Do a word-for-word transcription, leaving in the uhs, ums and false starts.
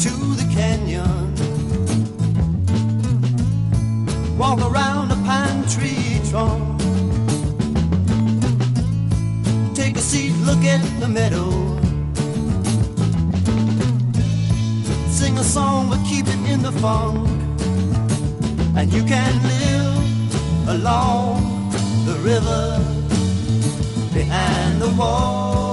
to the canyon. Walk around a pine tree trunk. Take a seat, look at the meadow. Sing a song but keep it in the funk. And you can live along the river behind the wall.